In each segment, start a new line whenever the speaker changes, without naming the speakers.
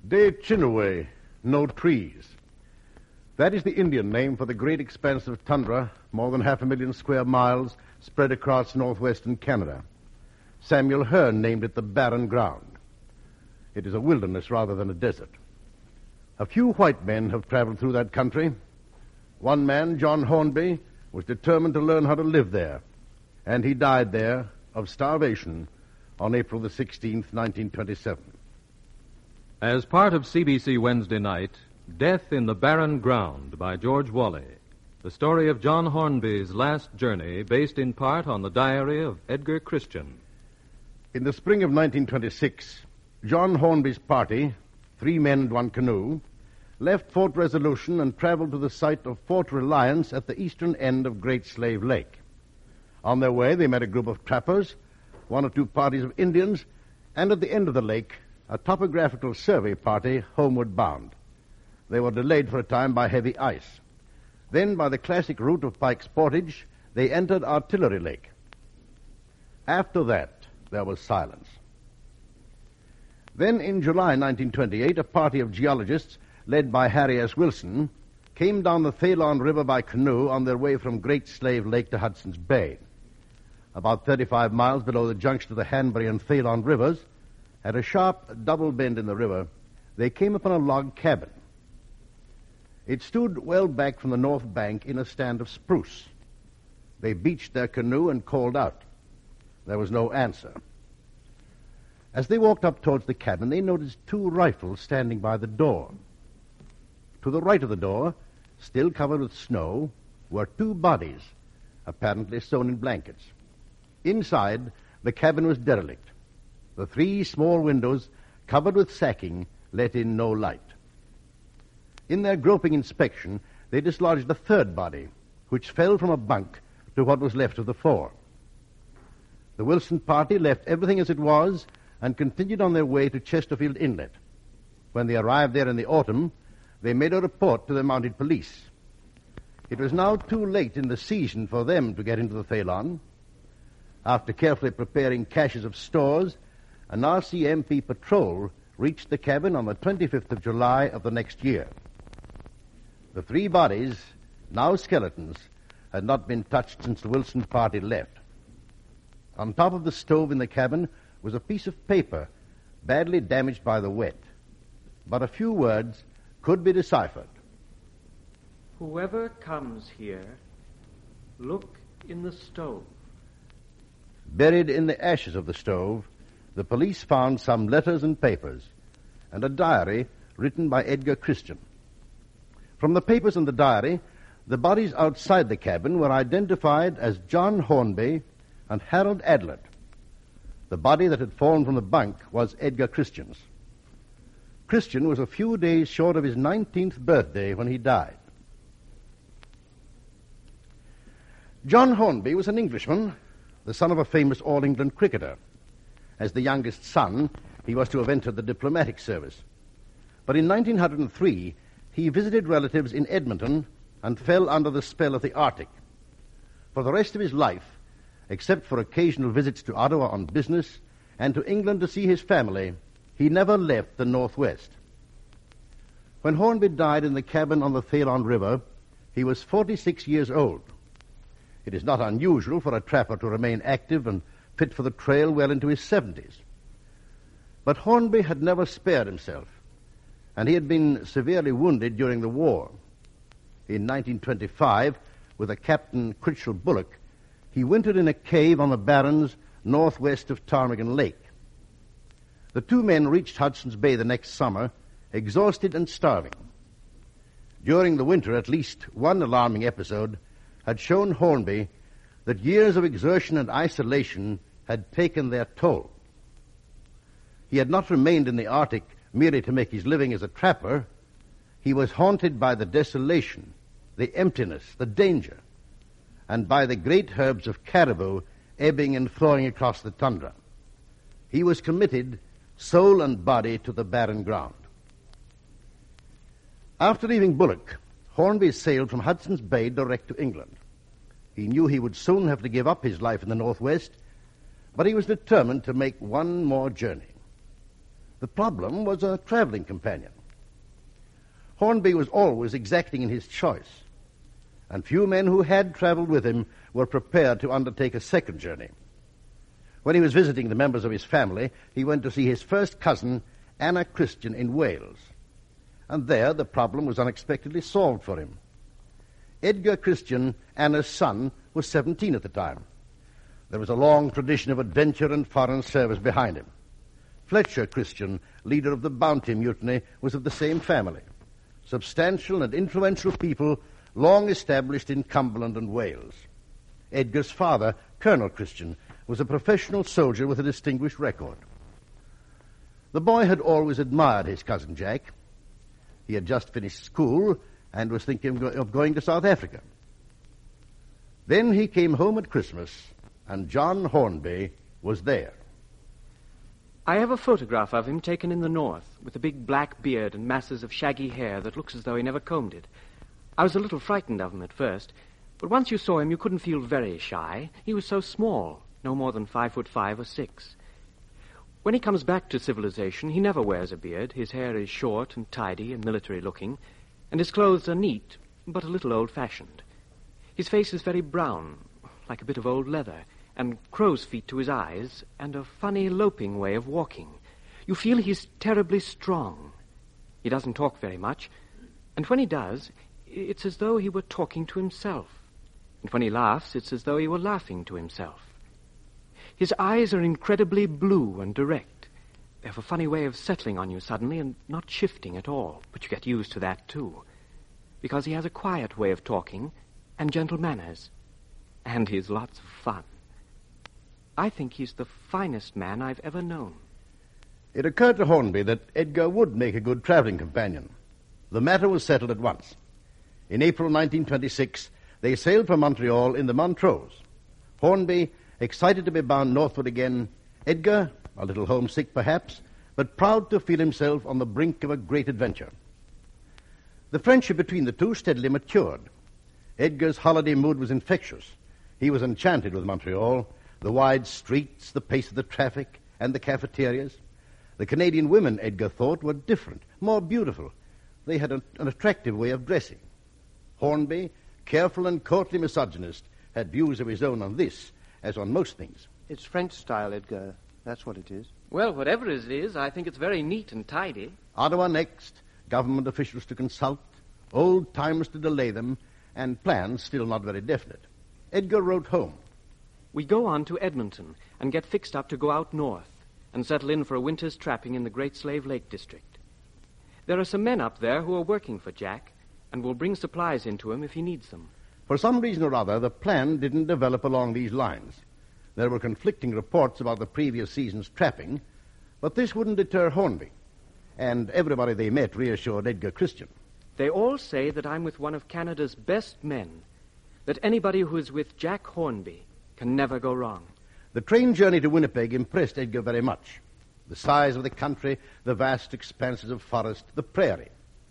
De Chinnaway, no trees. That is the Indian name for the great expanse of tundra, more than 500,000 square miles, spread across northwestern Canada. Samuel Hearne named it the Barren Ground. It is a wilderness rather than a desert. A few white men have traveled through that country. One man, John Hornby, was determined to learn how to live there, and he died there of starvation on April the 16th, 1927.
As part of CBC Wednesday Night, Death in the Barren Ground by George Whalley, the story of John Hornby's last journey based in part on the diary of Edgar Christian.
In the spring of 1926, John Hornby's party, 3 men and 1 canoe, left Fort Resolution and traveled to the site of Fort Reliance at the eastern end of Great Slave Lake. On their way, they met a group of trappers, 1 or 2 parties of Indians, and at the end of the lake, a topographical survey party homeward bound. They were delayed for a time by heavy ice. Then, by the classic route of Pike's Portage, they entered Artillery Lake. After that, there was silence. Then, in July 1928, a party of geologists, led by Harry S. Wilson, came down the Thalon River by canoe on their way from Great Slave Lake to Hudson's Bay. About 35 miles below the junction of the Hanbury and Thalon rivers, at a sharp double bend in the river, they came upon a log cabin. It stood well back from the north bank in a stand of spruce. They beached their canoe and called out. There was no answer. As they walked up towards the cabin, they noticed 2 rifles standing by the door. To the right of the door, still covered with snow, were 2 bodies, apparently sewn in blankets. Inside, the cabin was derelict. The 3 small windows, covered with sacking, let in no light. In their groping inspection, they dislodged a 3rd body, which fell from a bunk to what was left of the 4. The Wilson party left everything as it was and continued on their way to Chesterfield Inlet. When they arrived there in the autumn, they made a report to the mounted police. It was now too late in the season for them to get into the Thalon. After carefully preparing caches of stores, an RCMP patrol reached the cabin on the 25th of July of the next year. The 3 bodies, now skeletons, had not been touched since the Wilson party left. On top of the stove in the cabin was a piece of paper, badly damaged by the wet. But a few words could be deciphered.
Whoever comes here, look in the stove.
Buried in the ashes of the stove, the police found some letters and papers, and a diary written by Edgar Christian. From the papers and the diary, the bodies outside the cabin were identified as John Hornby and Harold Adlet. The body that had fallen from the bunk was Edgar Christian's. Christian was a few days short of his 19th birthday when he died. John Hornby was an Englishman, the son of a famous All-England cricketer. As the youngest son, he was to have entered the diplomatic service. But in 1903, he visited relatives in Edmonton and fell under the spell of the Arctic. For the rest of his life, except for occasional visits to Ottawa on business and to England to see his family, he never left the Northwest. When Hornby died in the cabin on the Thalon River, he was 46 years old. It is not unusual for a trapper to remain active and fit for the trail well into his 70s. But Hornby had never spared himself, and he had been severely wounded during the war. In 1925, with a Captain Critchell Bullock, he wintered in a cave on the barrens northwest of Ptarmigan Lake. The 2 men reached Hudson's Bay the next summer, exhausted and starving. During the winter, at least one alarming episode had shown Hornby that years of exertion and isolation had taken their toll. He had not remained in the Arctic merely to make his living as a trapper. He was haunted by the desolation, the emptiness, the danger, and by the great herds of caribou ebbing and flowing across the tundra. He was committed, soul and body, to the barren ground. After leaving Bullock, Hornby sailed from Hudson's Bay direct to England. He knew he would soon have to give up his life in the Northwest, but he was determined to make one more journey. The problem was a traveling companion. Hornby was always exacting in his choice, and few men who had traveled with him were prepared to undertake a second journey. When he was visiting the members of his family, he went to see his first cousin, Anna Christian, in Wales. And there the problem was unexpectedly solved for him. Edgar Christian, Anna's son, was 17 at the time. There was a long tradition of adventure and foreign service behind him. Fletcher Christian, leader of the Bounty Mutiny, was of the same family. Substantial and influential people long established in Cumberland and Wales. Edgar's father, Colonel Christian, was a professional soldier with a distinguished record. The boy had always admired his cousin Jack. He had just finished school and was thinking of going to South Africa. Then he came home at Christmas, and John Hornby was there.
I have a photograph of him taken in the north, with a big black beard and masses of shaggy hair that looks as though he never combed it. I was a little frightened of him at first, but once you saw him, you couldn't feel very shy. He was so small, no more than 5'5" or 6. When he comes back to civilization, he never wears a beard. His hair is short and tidy and military-looking, and his clothes are neat, but a little old-fashioned. His face is very brown, like a bit of old leather, and crow's feet to his eyes, and a funny loping way of walking. You feel he's terribly strong. He doesn't talk very much, and when he does, it's as though he were talking to himself. And when he laughs, it's as though he were laughing to himself. His eyes are incredibly blue and direct. They have a funny way of settling on you suddenly and not shifting at all, but you get used to that, too, because he has a quiet way of talking and gentle manners, and he's lots of fun. I think he's the finest man I've ever known.
It occurred to Hornby that Edgar would make a good traveling companion. The matter was settled at once. In April 1926, they sailed from Montreal in the Montrose. Hornby, excited to be bound northward again, Edgar, a little homesick perhaps, but proud to feel himself on the brink of a great adventure. The friendship between the two steadily matured. Edgar's holiday mood was infectious. He was enchanted with Montreal, the wide streets, the pace of the traffic, and the cafeterias. The Canadian women, Edgar thought, were different, more beautiful. They had an attractive way of dressing. Hornby, careful and courtly misogynist, had views of his own on this, as on most things.
It's French style, Edgar. That's what it is.
Well, whatever it is, I think it's very neat and tidy.
Ottawa next, government officials to consult, old timers to delay them, and plans still not very definite. Edgar wrote home.
We go on to Edmonton and get fixed up to go out north and settle in for a winter's trapping in the Great Slave Lake district. There are some men up there who are working for Jack and will bring supplies into him if he needs them.
For some reason or other, the plan didn't develop along these lines. There were conflicting reports about the previous season's trapping, but this wouldn't deter Hornby, and everybody they met reassured Edgar Christian.
They all say that I'm with one of Canada's best men, that anybody who is with Jack Hornby can never go wrong.
The train journey to Winnipeg impressed Edgar very much. The size of the country, the vast expanses of forest, the prairie.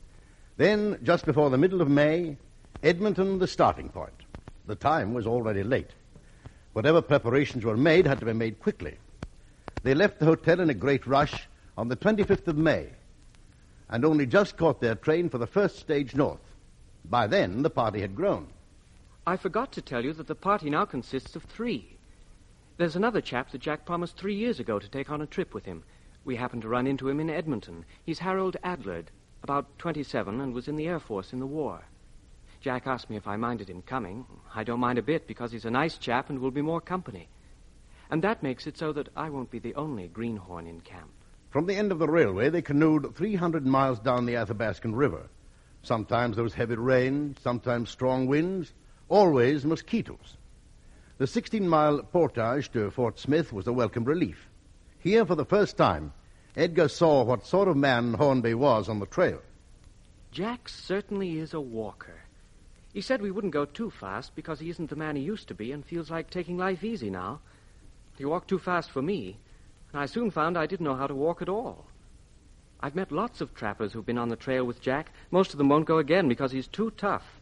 Then, just before the middle of May, Edmonton the starting point. The time was already late. Whatever preparations were made had to be made quickly. They left the hotel in a great rush on the 25th of May, and only just caught their train for the first stage north. By then, the party had grown.
I forgot to tell you that the party now consists of 3. There's another chap that Jack promised 3 years ago to take on a trip with him. We happened to run into him in Edmonton. He's Harold Adlard, about 27, and was in the Air Force in the war. Jack asked me if I minded him coming. I don't mind a bit, because he's a nice chap and will be more company. And that makes it so that I won't be the only greenhorn in camp.
From the end of the railway, they canoed 300 miles down the Athabascan River. Sometimes there was heavy rain, sometimes strong winds, always mosquitoes. The 16-mile portage to Fort Smith was a welcome relief. Here, for the first time, Edgar saw what sort of man Hornby was on the trail.
Jack certainly is a walker. He said we wouldn't go too fast because he isn't the man he used to be and feels like taking life easy now. He walked too fast for me, and I soon found I didn't know how to walk at all. I've met lots of trappers who've been on the trail with Jack. Most of them won't go again because he's too tough.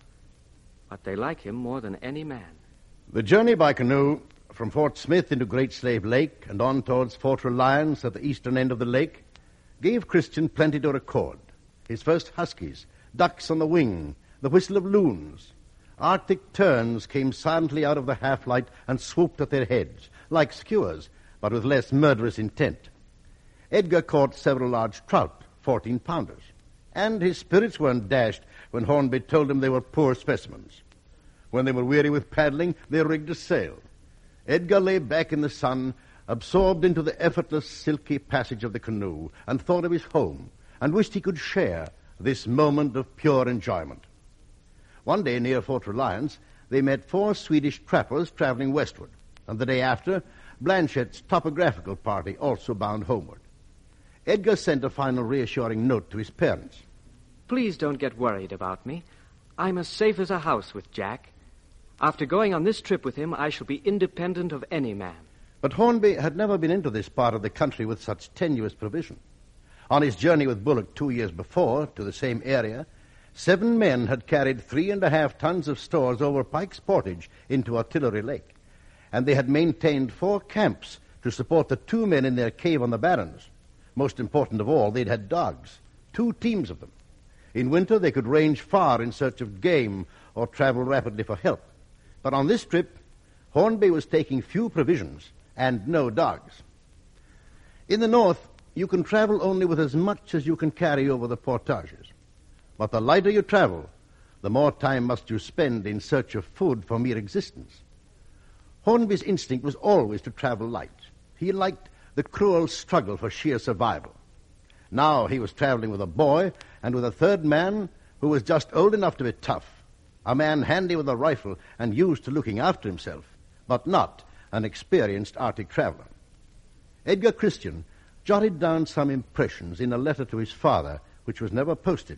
But they like him more than any man.
The journey by canoe from Fort Smith into Great Slave Lake and on towards Fort Reliance at the eastern end of the lake gave Christian plenty to record. His first huskies, ducks on the wing, the whistle of loons. Arctic terns came silently out of the half-light and swooped at their heads, like skuas, but with less murderous intent. Edgar caught several large trout, 14-pounders, and his spirits weren't dashed when Hornby told him they were poor specimens. When they were weary with paddling, they rigged a sail. Edgar lay back in the sun, absorbed into the effortless, silky passage of the canoe, and thought of his home, and wished he could share this moment of pure enjoyment. One day near Fort Reliance, they met 4 Swedish trappers traveling westward, and the day after, Blanchett's topographical party also bound homeward. Edgar sent a final reassuring note to his parents.
Please don't get worried about me. I'm as safe as a house with Jack. After going on this trip with him, I shall be independent of any man.
But Hornby had never been into this part of the country with such tenuous provision. On his journey with Bullock 2 years before to the same area, 7 men had carried 3.5 tons of stores over Pike's Portage into Artillery Lake, and they had maintained 4 camps to support the 2 men in their cave on the Barrens. Most important of all, they'd had dogs, 2 teams of them. In winter, they could range far in search of game or travel rapidly for help. But on this trip, Hornby was taking few provisions and no dogs. In the north, you can travel only with as much as you can carry over the portages. But the lighter you travel, the more time must you spend in search of food for mere existence. Hornby's instinct was always to travel light. He liked the cruel struggle for sheer survival. Now he was traveling with a boy and with a third man who was just old enough to be tough, a man handy with a rifle and used to looking after himself, but not an experienced Arctic traveler. Edgar Christian jotted down some impressions in a letter to his father, which was never posted.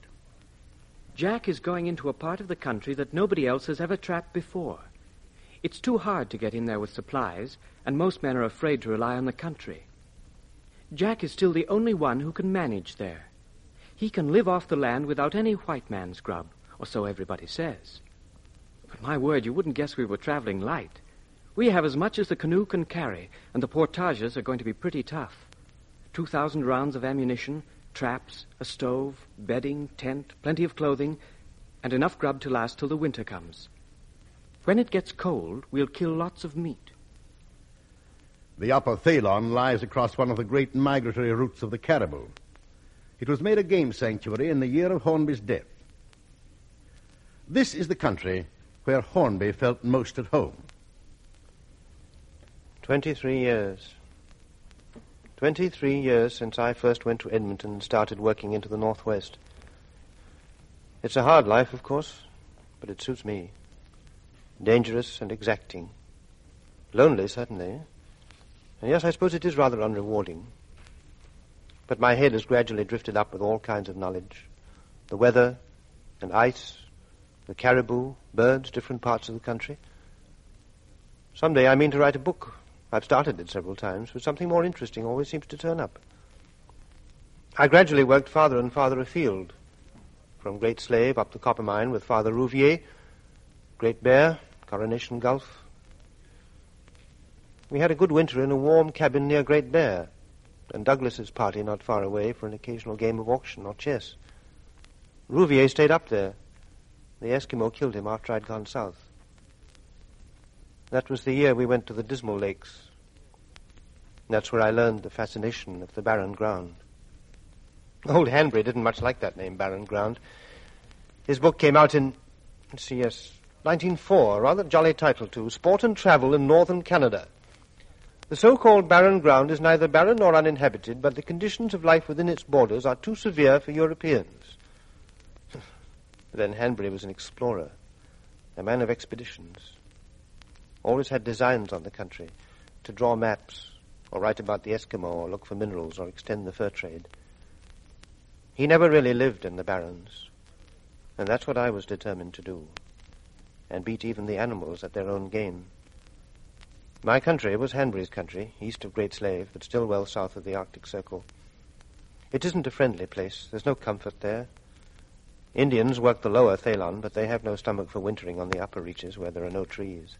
Jack is going into a part of the country that nobody else has ever trapped before. It's too hard to get in there with supplies, and most men are afraid to rely on the country. Jack is still the only one who can manage there. He can live off the land without any white man's grub, or so everybody says. But my word, you wouldn't guess we were traveling light. We have as much as the canoe can carry, and the portages are going to be pretty tough. 2,000 rounds of ammunition, traps, a stove, bedding, tent, plenty of clothing, and enough grub to last till the winter comes. When it gets cold, we'll kill lots of meat.
The upper Thalon lies across one of the great migratory routes of the caribou. It was made a game sanctuary in the year of Hornby's death. This is the country where Hornby felt most at home.
23 years. 23 years since I first went to Edmonton and started working into the Northwest. It's a hard life, of course, but it suits me. Dangerous and exacting. Lonely, certainly. And yes, I suppose it is rather unrewarding. But my head has gradually drifted up with all kinds of knowledge. The weather and ice, the caribou, birds, different parts of the country. Someday I mean to write a book. I've started it several times, but something more interesting always seems to turn up. I gradually worked farther and farther afield, from Great Slave up the copper mine with Father Rouvier, Great Bear, Coronation Gulf. We had a good winter in a warm cabin near Great Bear, and Douglas's party not far away for an occasional game of auction or chess. Rouvier stayed up there. The Eskimo killed him after I'd gone south. That was the year we went to the Dismal Lakes. That's where I learned the fascination of the barren ground. Old Hanbury didn't much like that name, Barren Ground. His book came out in, 1904, a rather jolly title too, Sport and Travel in Northern Canada. The so-called barren ground is neither barren nor uninhabited, but the conditions of life within its borders are too severe for Europeans. Then Hanbury was an explorer, a man of expeditions. Always had designs on the country, to draw maps, or write about the Eskimo, or look for minerals, or extend the fur trade. He never really lived in the barrens, and that's what I was determined to do, and beat even the animals at their own game. My country was Hanbury's country, east of Great Slave, but still well south of the Arctic Circle. It isn't a friendly place. There's no comfort there. Indians work the lower Thalon, but they have no stomach for wintering on the upper reaches where there are no trees.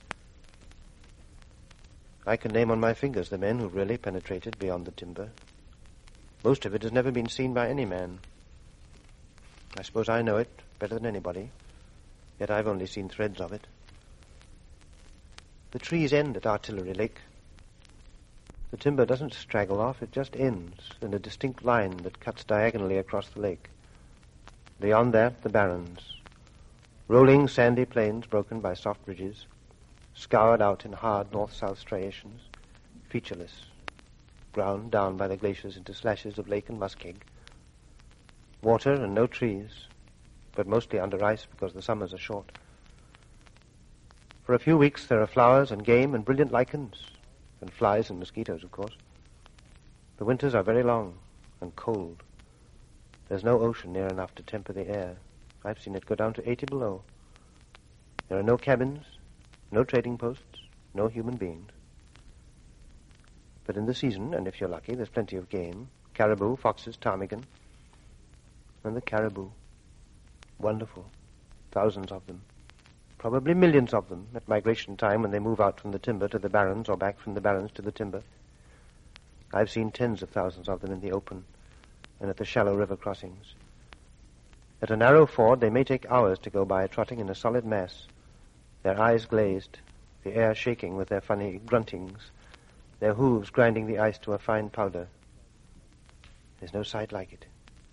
I can name on my fingers the men who really penetrated beyond the timber. Most of it has never been seen by any man. I suppose I know it better than anybody, yet I've only seen threads of it. The trees end at Artillery Lake. The timber doesn't straggle off, it just ends in a distinct line that cuts diagonally across the lake. Beyond that, the barrens. Rolling sandy plains broken by soft ridges, scoured out in hard north-south striations, featureless, ground down by the glaciers into slashes of lake and muskeg. Water and no trees, but mostly under ice because the summers are short. For a few weeks there are flowers and game and brilliant lichens, and flies and mosquitoes, of course. The winters are very long and cold. There's no ocean near enough to temper the air. I've seen it go down to 80 below. There are no cabins, no trading posts, no human beings. But in the season, and if you're lucky, there's plenty of game. Caribou, foxes, ptarmigan. And the caribou. Wonderful. Thousands of them. Probably millions of them at migration time when they move out from the timber to the barrens or back from the barrens to the timber. I've seen tens of thousands of them in the open and at the shallow river crossings. At a narrow ford, they may take hours to go by, trotting in a solid mass, their eyes glazed, the air shaking with their funny gruntings, their hooves grinding the ice to a fine powder. There's no sight like it.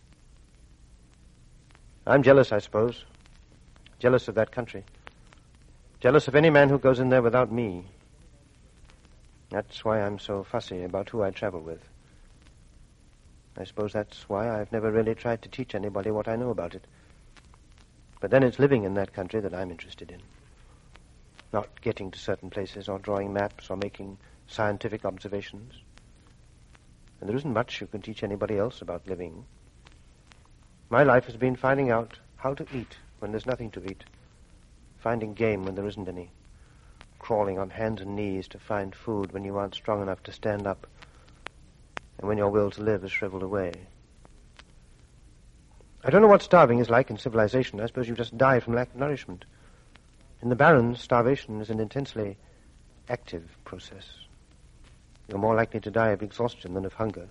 I'm jealous, I suppose. Jealous of that country. Jealous of any man who goes in there without me. That's why I'm so fussy about who I travel with. I suppose that's why I've never really tried to teach anybody what I know about it. But then it's living in that country that I'm interested in. Not getting to certain places or drawing maps or making scientific observations. And there isn't much you can teach anybody else about living. My life has been finding out how to eat when there's nothing to eat. Finding game when there isn't any. Crawling on hands and knees to find food when you aren't strong enough to stand up. And when your will to live is shriveled away. I don't know what starving is like in civilization. I suppose you just die from lack of nourishment. In the barrens, starvation is an intensely active process. You're more likely to die of exhaustion than of hunger.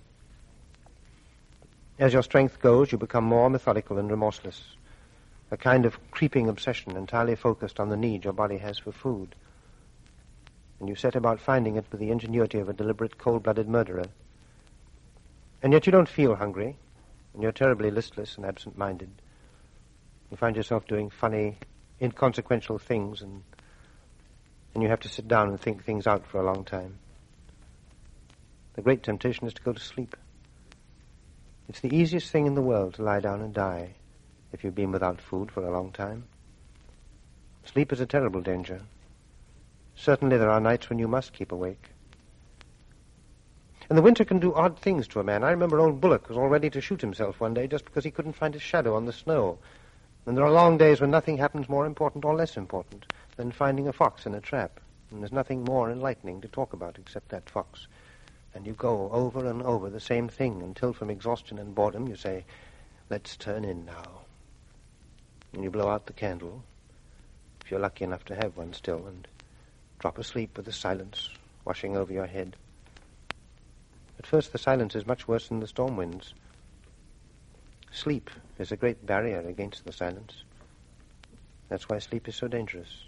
As your strength goes, you become more methodical and remorseless. A kind of creeping obsession entirely focused on the need your body has for food. And you set about finding it with the ingenuity of a deliberate, cold-blooded murderer. And yet you don't feel hungry, and you're terribly listless and absent-minded. You find yourself doing funny, inconsequential things, and you have to sit down and think things out for a long time. The great temptation is to go to sleep. It's the easiest thing in the world to lie down and die if you've been without food for a long time. Sleep is a terrible danger. Certainly there are nights when you must keep awake. And the winter can do odd things to a man. I remember old Bullock was all ready to shoot himself one day just because he couldn't find his shadow on the snow. And there are long days when nothing happens more important or less important than finding a fox in a trap. And there's nothing more enlightening to talk about except that fox. And you go over and over the same thing until from exhaustion and boredom you say, let's turn in now. And you blow out the candle, if you're lucky enough to have one still, and drop asleep with the silence washing over your head. At first, the silence is much worse than the storm winds. Sleep is a great barrier against the silence. That's why sleep is so dangerous.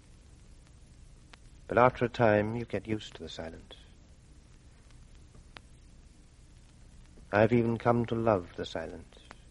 But after a time, you get used to the silence. I've even come to love the silence.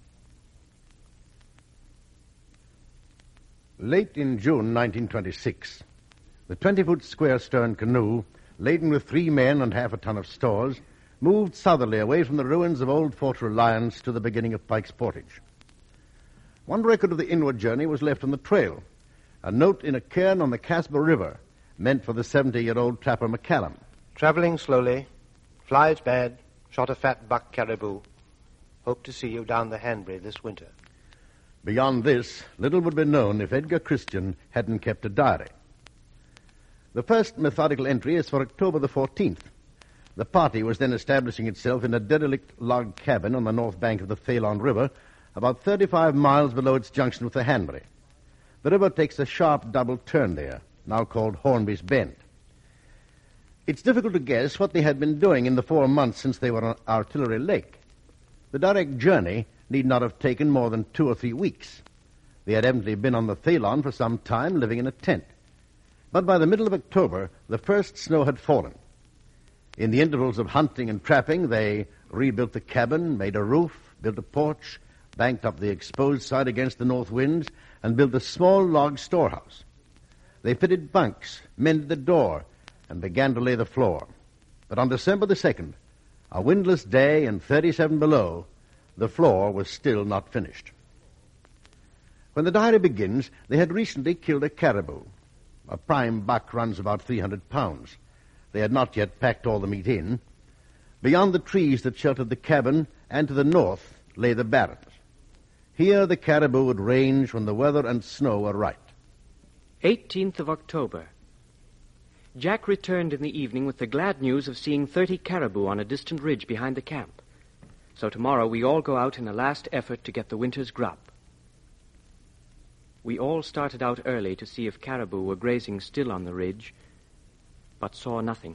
Late in June 1926, the 20-foot square stern canoe, laden with 3 men and half a ton of stores, moved southerly away from the ruins of old Fort Reliance to the beginning of Pike's Portage. One record of the inward journey was left on the trail, a note in a cairn on the Casper River, meant for the 70-year-old trapper McCallum.
Traveling slowly, flies bad, shot a fat buck caribou. Hope to see you down the Hanbury this winter.
Beyond this, little would be known if Edgar Christian hadn't kept a diary. The first methodical entry is for October the 14th. The party was then establishing itself in a derelict log cabin on the north bank of the Thalon River, about 35 miles below its junction with the Hanbury. The river takes a sharp double turn there, now called Hornby's Bend. It's difficult to guess what they had been doing in the 4 months since they were on Artillery Lake. The direct journey need not have taken more than 2 or 3 weeks. They had evidently been on the Thalon for some time, living in a tent. But by the middle of October, the first snow had fallen. In the intervals of hunting and trapping, they rebuilt the cabin, made a roof, built a porch, banked up the exposed side against the north winds, and built a small log storehouse. They fitted bunks, mended the door, and began to lay the floor. But on December the 2nd, a windless day and 37 below, the floor was still not finished. When the diary begins, they had recently killed a caribou. A prime buck runs about 300 pounds. They had not yet packed all the meat in. Beyond the trees that sheltered the cabin and to the north lay the barrens. Here the caribou would range when the weather and snow were right.
18th of October. Jack returned in the evening with the glad news of seeing 30 caribou on a distant ridge behind the camp. So tomorrow we all go out in a last effort to get the winter's grub. We all started out early to see if caribou were grazing still on the ridge, but saw nothing.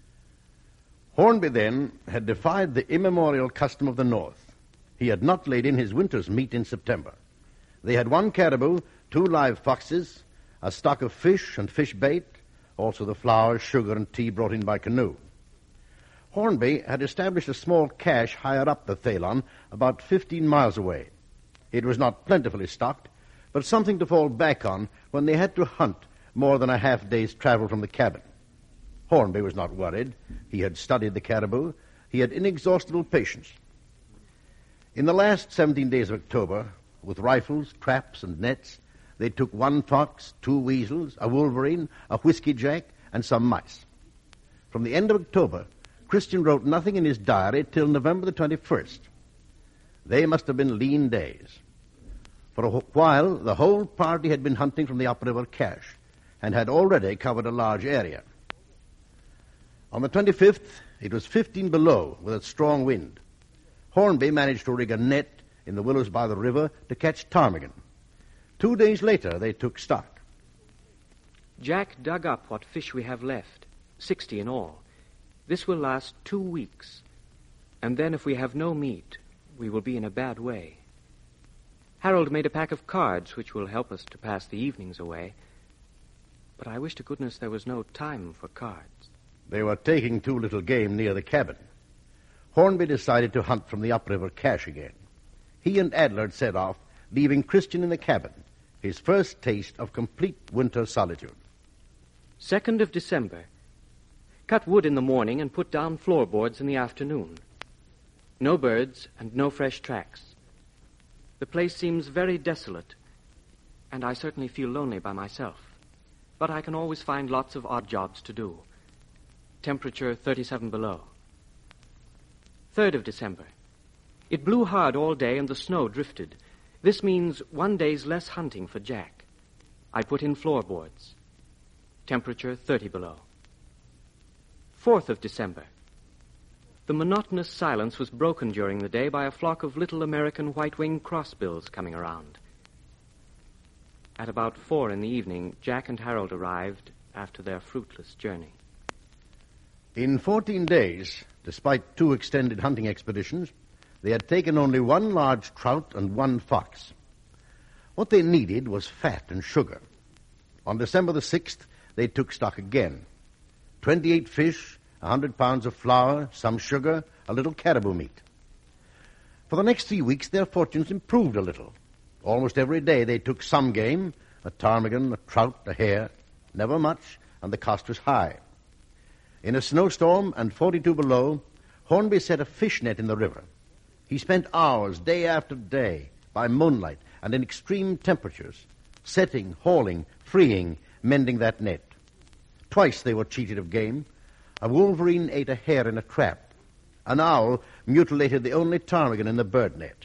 Hornby, then, had defied the immemorial custom of the North. He had not laid in his winter's meat in September. They had 1 caribou, 2 live foxes, a stock of fish and fish bait, also the flour, sugar, and tea brought in by canoe. Hornby had established a small cache higher up the Thalon, about 15 miles away. It was not plentifully stocked, but something to fall back on when they had to hunt more than a half-day's travel from the cabin. Hornby was not worried. He had studied the caribou. He had inexhaustible patience. In the last 17 days of October, with rifles, traps, and nets, they took 1 fox, 2 weasels, a wolverine, a whiskey jack, and some mice. From the end of October, Christian wrote nothing in his diary till November the 21st. They must have been lean days. For a while, the whole party had been hunting from the upriver cache and had already covered a large area. On the 25th, it was 15 below with a strong wind. Hornby managed to rig a net in the willows by the river to catch ptarmigan. 2 days later, they took stock.
Jack dug up what fish we have left, 60 in all. This will last 2 weeks, and then if we have no meat, we will be in a bad way. Harold made a pack of cards which will help us to pass the evenings away, but I wish to goodness there was no time for cards.
They were taking too little game near the cabin. Hornby decided to hunt from the upriver cache again. He and Adler set off, leaving Christian in the cabin, his first taste of complete winter solitude.
2nd of December. Cut wood in the morning and put down floorboards in the afternoon. No birds and no fresh tracks. The place seems very desolate, and I certainly feel lonely by myself. But I can always find lots of odd jobs to do. Temperature 37 below. 3rd of December. It blew hard all day and the snow drifted. This means 1 day's less hunting for Jack. I put in floorboards. Temperature 30 below. 4th of December. The monotonous silence was broken during the day by a flock of little American white-winged crossbills coming around. At about 4 in the evening, Jack and Harold arrived after their fruitless journey.
In 14 days, despite 2 extended hunting expeditions, they had taken only 1 large trout and 1 fox. What they needed was fat and sugar. On December the 6th, they took stock again. 28 fish, 100 pounds of flour, some sugar, a little caribou meat. For the next 3 weeks, their fortunes improved a little. Almost every day they took some game, a ptarmigan, a trout, a hare, never much, and the cost was high. In a snowstorm and 42 below, Hornby set a fish net in the river. He spent hours, day after day, by moonlight and in extreme temperatures, setting, hauling, freeing, mending that net. Twice they were cheated of game. A wolverine ate a hare in a trap. An owl mutilated the only ptarmigan in the bird net.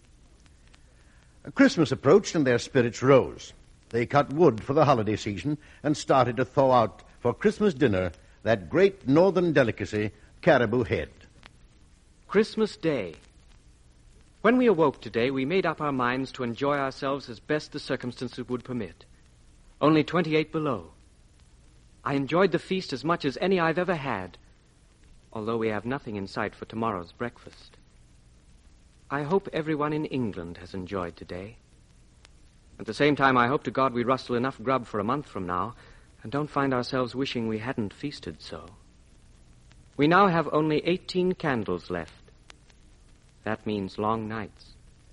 Christmas approached and their spirits rose. They cut wood for the holiday season and started to thaw out for Christmas dinner that great northern delicacy, caribou head.
Christmas Day. When we awoke today, we made up our minds to enjoy ourselves as best the circumstances would permit. Only 28 below. I enjoyed the feast as much as any I've ever had, although we have nothing in sight for tomorrow's breakfast. I hope everyone in England has enjoyed today. At the same time, I hope to God we rustle enough grub for a month from now and don't find ourselves wishing we hadn't feasted so. We now have only 18 candles left. That means long nights.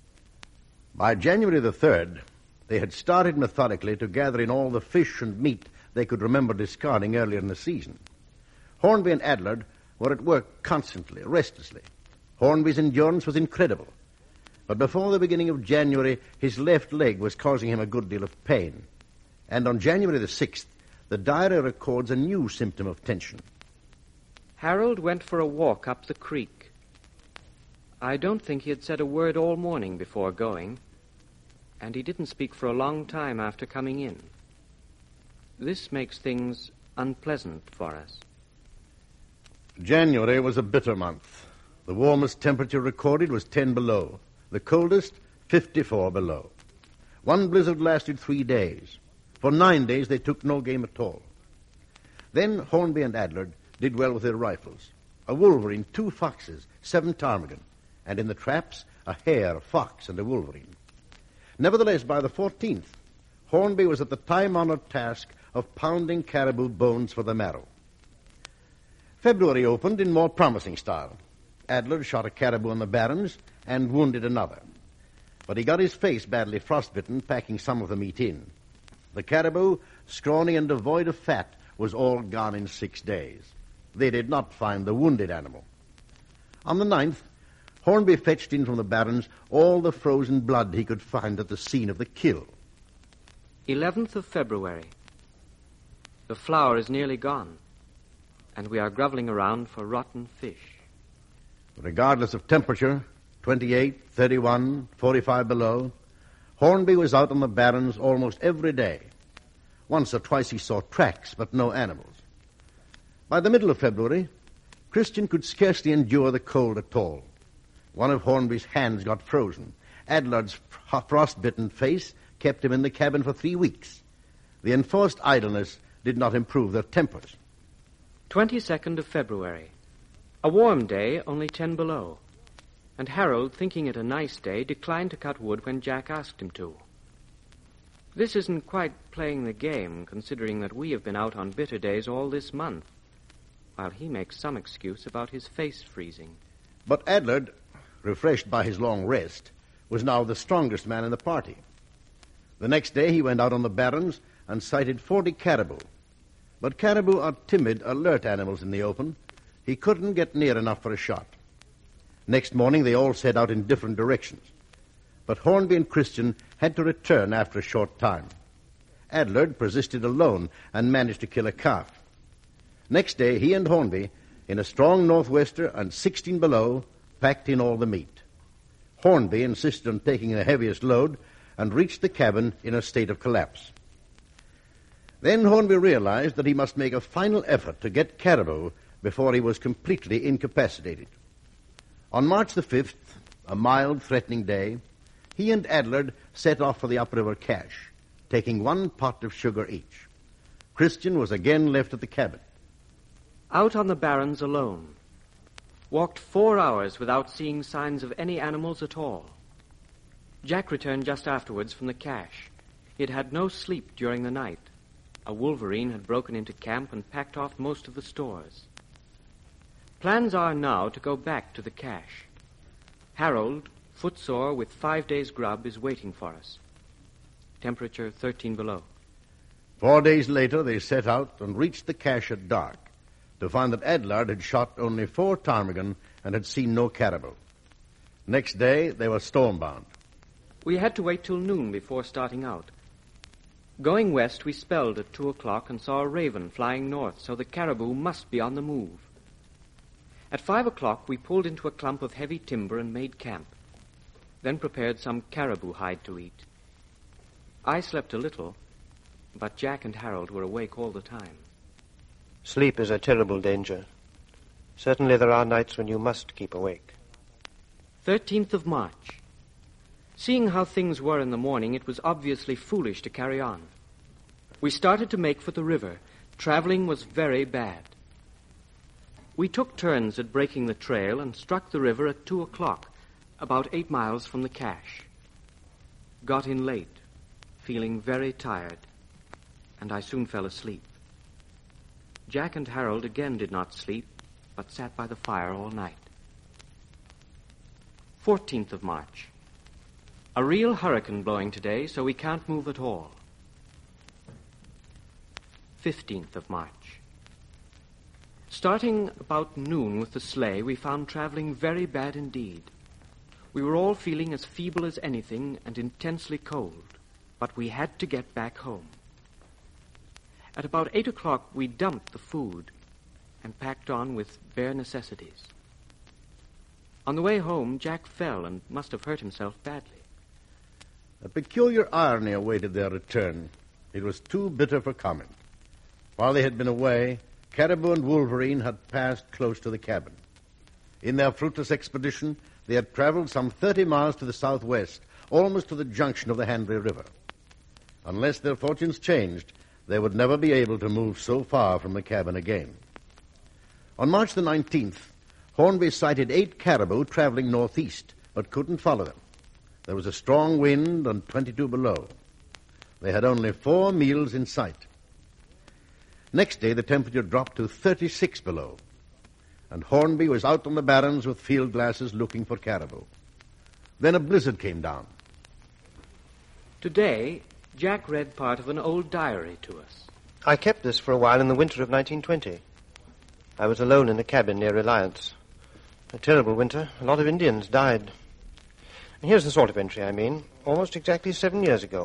By January the 3rd, they had started methodically to gather in all the fish and meat they could remember discarding earlier in the season. Hornby and Adler were at work constantly, restlessly. Hornby's endurance was incredible. But before the beginning of January, his left leg was causing him a good deal of pain. And on January the 6th, the diary records a new symptom of tension.
Harold went for a walk up the creek. I don't think he had said a word all morning before going, and he didn't speak for a long time after coming in. This makes things unpleasant for us.
January was a bitter month. The warmest temperature recorded was 10 below. The coldest, 54 below. One blizzard lasted 3 days. For 9 days they took no game at all. Then Hornby and Adler did well with their rifles. A wolverine, 2 foxes, 7 ptarmigan, and in the traps, a hare, a fox, and a wolverine. Nevertheless, by the 14th, Hornby was at the time-honored task of pounding caribou bones for the marrow. February opened in more promising style. Adler shot a caribou on the barrens and wounded another. But he got his face badly frostbitten packing some of the meat in. The caribou, scrawny and devoid of fat, was all gone in 6 days. They did not find the wounded animal. On the 9th, Hornby fetched in from the barrens all the frozen blood he could find at the scene of the kill.
11th of February. The flour is nearly gone, and we are groveling around for rotten fish.
Regardless of temperature, 28, 31, 45 below, Hornby was out on the barrens almost every day. Once or twice he saw tracks, but no animals. By the middle of February, Christian could scarcely endure the cold at all. One of Hornby's hands got frozen. Adler's frostbitten face kept him in the cabin for 3 weeks. The enforced idleness did not improve their tempers.
22nd of February. A warm day, only 10 below. And Harold, thinking it a nice day, declined to cut wood when Jack asked him to. This isn't quite playing the game, considering that we have been out on bitter days all this month, while he makes some excuse about his face freezing.
But Adler, refreshed by his long rest, was now the strongest man in the party. The next day he went out on the barrens and sighted 40 caribou. But caribou are timid, alert animals in the open. He couldn't get near enough for a shot. Next morning they all set out in different directions. But Hornby and Christian had to return after a short time. Adler persisted alone and managed to kill a calf. Next day he and Hornby, in a strong northwester and 16 below, packed in all the meat. Hornby insisted on taking the heaviest load and reached the cabin in a state of collapse. Then Hornby realized that he must make a final effort to get caribou before he was completely incapacitated. On March the 5th, a mild, threatening day, he and Adler set off for the upriver cache, taking 1 pot of sugar each. Christian was again left at the cabin.
Out on the barrens alone. Walked 4 hours without seeing signs of any animals at all. Jack returned just afterwards from the cache. He had had no sleep during the night. A wolverine had broken into camp and packed off most of the stores. Plans are now to go back to the cache. Harold, footsore with 5 days' grub, is waiting for us. Temperature 13 below.
4 days later, they set out and reached the cache at dark to find that Adler had shot only 4 ptarmigan and had seen no caribou. Next day, they were stormbound.
We had to wait till noon before starting out. Going west, we spelled at 2 o'clock and saw a raven flying north, so the caribou must be on the move. At 5 o'clock, we pulled into a clump of heavy timber and made camp, then prepared some caribou hide to eat. I slept a little, but Jack and Harold were awake all the time.
Sleep is a terrible danger. Certainly there are nights when you must keep awake.
13th of March. Seeing how things were in the morning, it was obviously foolish to carry on. We started to make for the river. Traveling was very bad. We took turns at breaking the trail and struck the river at 2 o'clock, about 8 miles from the cache. Got in late, feeling very tired, and I soon fell asleep. Jack and Harold again did not sleep, but sat by the fire all night. 14th of March. A real hurricane blowing today, so we can't move at all. 15th of March. Starting about noon with the sleigh, we found traveling very bad indeed. We were all feeling as feeble as anything and intensely cold, but we had to get back home. At about 8 o'clock, we dumped the food and packed on with bare necessities. On the way home, Jack fell and must have hurt himself badly.
A peculiar irony awaited their return. It was too bitter for comment. While they had been away, Caribou and Wolverine had passed close to the cabin. In their fruitless expedition, they had traveled some 30 miles to the southwest, almost to the junction of the Henry River. Unless their fortunes changed, they would never be able to move so far from the cabin again. On March the 19th, Hornby sighted 8 caribou traveling northeast, but couldn't follow them. There was a strong wind and 22 below. They had only 4 meals in sight. Next day, the temperature dropped to 36 below, and Hornby was out on the barrens with field glasses looking for caribou. Then a blizzard came down.
Today, Jack read part of an old diary to us.
I kept this for a while in the winter of 1920. I was alone in a cabin near Reliance. A terrible winter. A lot of Indians died. And here's the sort of entry I mean. Almost exactly 7 years ago.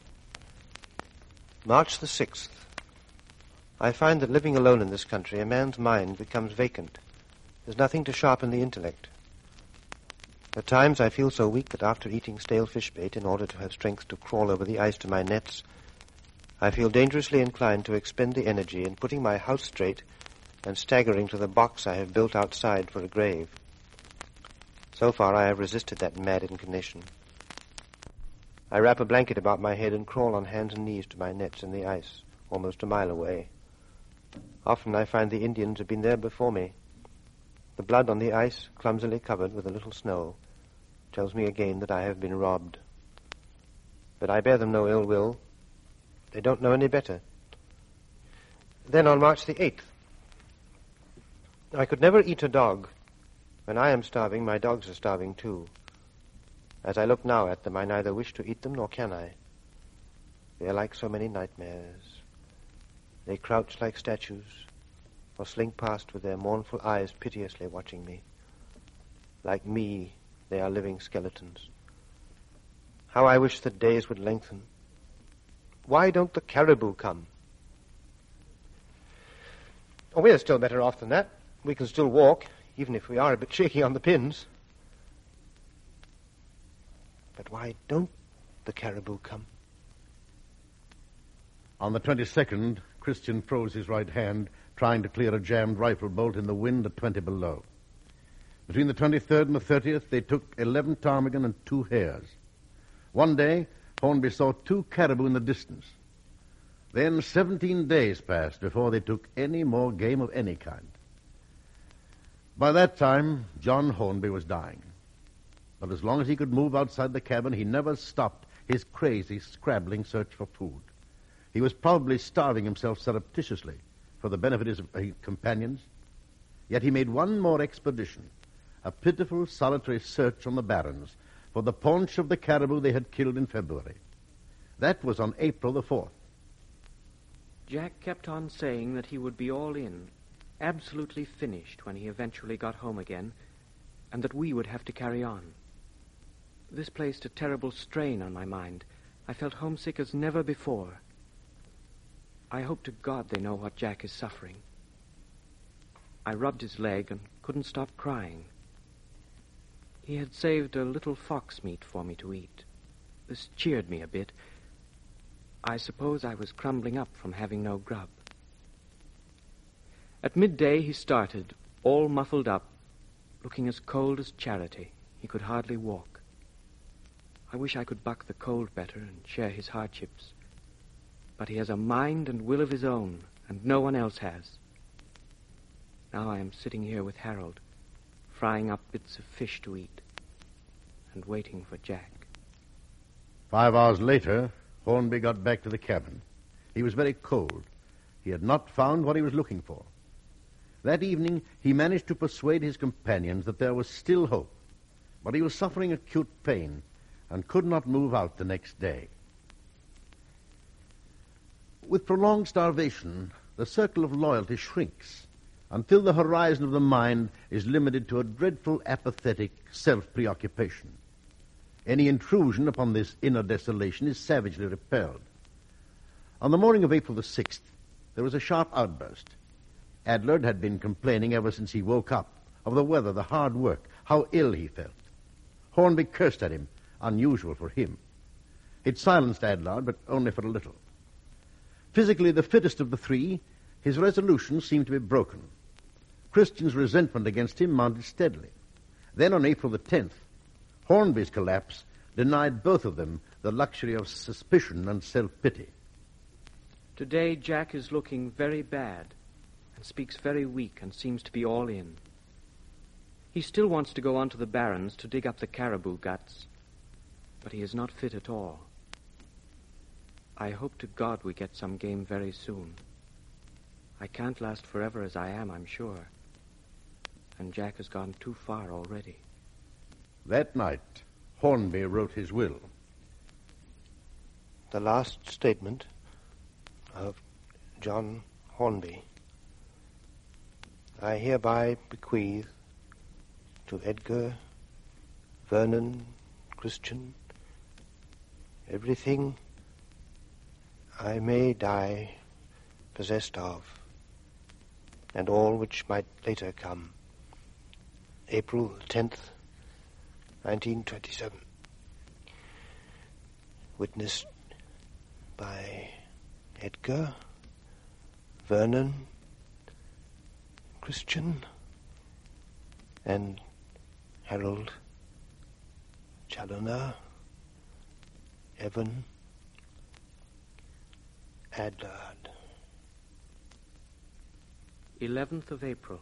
March the 6th. I find that living alone in this country, a man's mind becomes vacant. There's nothing to sharpen the intellect. At times I feel so weak that after eating stale fish bait in order to have strength to crawl over the ice to my nets, I feel dangerously inclined to expend the energy in putting my house straight and staggering to the box I have built outside for a grave. So far I have resisted that mad inclination. I wrap a blanket about my head and crawl on hands and knees to my nets in the ice, almost a mile away. Often I find the Indians have been there before me. The blood on the ice, clumsily covered with a little snow, tells me again that I have been robbed. But I bear them no ill will. They don't know any better. Then on March the 8th, I could never eat a dog. When I am starving, my dogs are starving too. As I look now at them, I neither wish to eat them nor can I. They are like so many nightmares. They crouch like statues, or slink past with their mournful eyes piteously watching me. Like me, they are living skeletons. How I wish the days would lengthen. Why don't the caribou come? Oh, we're still better off than that. We can still walk, even if we are a bit shaky on the pins. But why don't the caribou come?
On the 22nd, Christian froze his right hand, trying to clear a jammed rifle bolt in the wind at 20 below. Between the 23rd and the 30th, they took 11 ptarmigan and 2 hares. One day, Hornby saw 2 caribou in the distance. Then 17 days passed before they took any more game of any kind. By that time, John Hornby was dying. But as long as he could move outside the cabin, he never stopped his crazy, scrabbling search for food. He was probably starving himself surreptitiously for the benefit of his companions. Yet he made one more expedition, a pitiful, solitary search on the barrens for the paunch of the caribou they had killed in February. That was on April the 4th.
Jack kept on saying that he would be all in, absolutely finished when he eventually got home again, and that we would have to carry on. This placed a terrible strain on my mind. I felt homesick as never before. I hope to God they know what Jack is suffering. I rubbed his leg and couldn't stop crying. He had saved a little fox meat for me to eat. This cheered me a bit. I suppose I was crumbling up from having no grub. At midday he started, all muffled up, looking as cold as Charity. He could hardly walk. I wish I could buck the cold better and share his hardships. But he has a mind and will of his own, and no one else has. Now I am sitting here with Harold, frying up bits of fish to eat. and waiting for Jack.
5 hours later, Hornby got back to the cabin. He was very cold. He had not found what he was looking for. That evening, he managed to persuade his companions that there was still hope, but he was suffering acute pain and could not move out the next day. With prolonged starvation, the circle of loyalty shrinks until the horizon of the mind is limited to a dreadful, apathetic self-preoccupation. Any intrusion upon this inner desolation is savagely repelled. On the morning of April the 6th, there was a sharp outburst. Adlard had been complaining ever since he woke up of the weather, the hard work, how ill he felt. Hornby cursed at him, unusual for him. It silenced Adlard, but only for a little. Physically the fittest of the three, his resolution seemed to be broken. Christian's resentment against him mounted steadily. Then on April the 10th, Hornby's collapse denied both of them the luxury of suspicion and self-pity.
Today, Jack is looking very bad and speaks very weak and seems to be all in. He still wants to go on to the barrens to dig up the caribou guts, but he is not fit at all. I hope to God we get some game very soon. I can't last forever as I am, I'm sure. And Jack has gone too far already.
That night, Hornby wrote his will.
The last statement of John Hornby. I hereby bequeath to Edgar, Vernon, Christian, everything I may die possessed of, and all which might later come. April 10th, 1927. Witnessed by Edgar, Vernon, Christian, and Harold, Challoner, Evan, Adlard.
11th of April.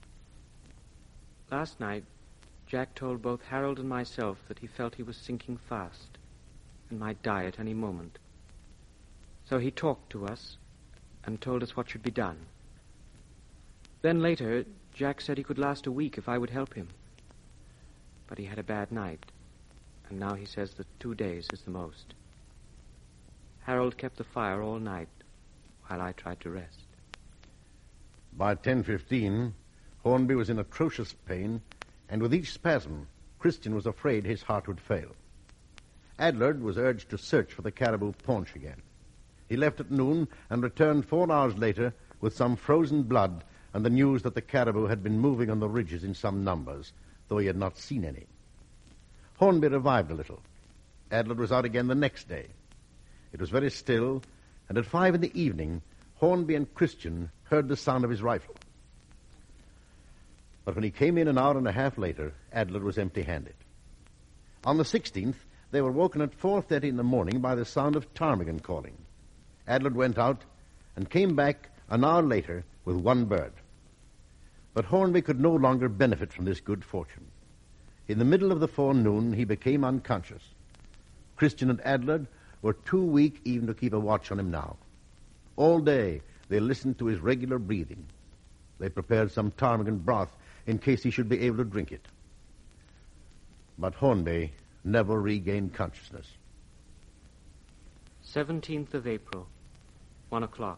Last night, Jack told both Harold and myself that he felt he was sinking fast and might die at any moment. So he talked to us and told us what should be done. Then later, Jack said he could last a week if I would help him. But he had a bad night, and now he says that 2 days is the most. Harold kept the fire all night while I tried to rest.
By 10:15, Hornby was in atrocious pain, and with each spasm, Christian was afraid his heart would fail. Adlard was urged to search for the caribou paunch again. He left at noon and returned 4 hours later with some frozen blood and the news that the caribou had been moving on the ridges in some numbers, though he had not seen any. Hornby revived a little. Adlard was out again the next day. It was very still, and at 5 in the evening, Hornby and Christian heard the sound of his rifle. But when he came in an hour and a half later, Adlard was empty-handed. On the 16th, they were woken at 4:30 in the morning by the sound of ptarmigan calling. Adlard went out and came back an hour later with one bird. But Hornby could no longer benefit from this good fortune. In the middle of the forenoon, he became unconscious. Christian and Adlard were too weak even to keep a watch on him now. All day, they listened to his regular breathing. They prepared some ptarmigan broth in case he should be able to drink it. But Hornby never regained consciousness.
17th of April, 1 o'clock.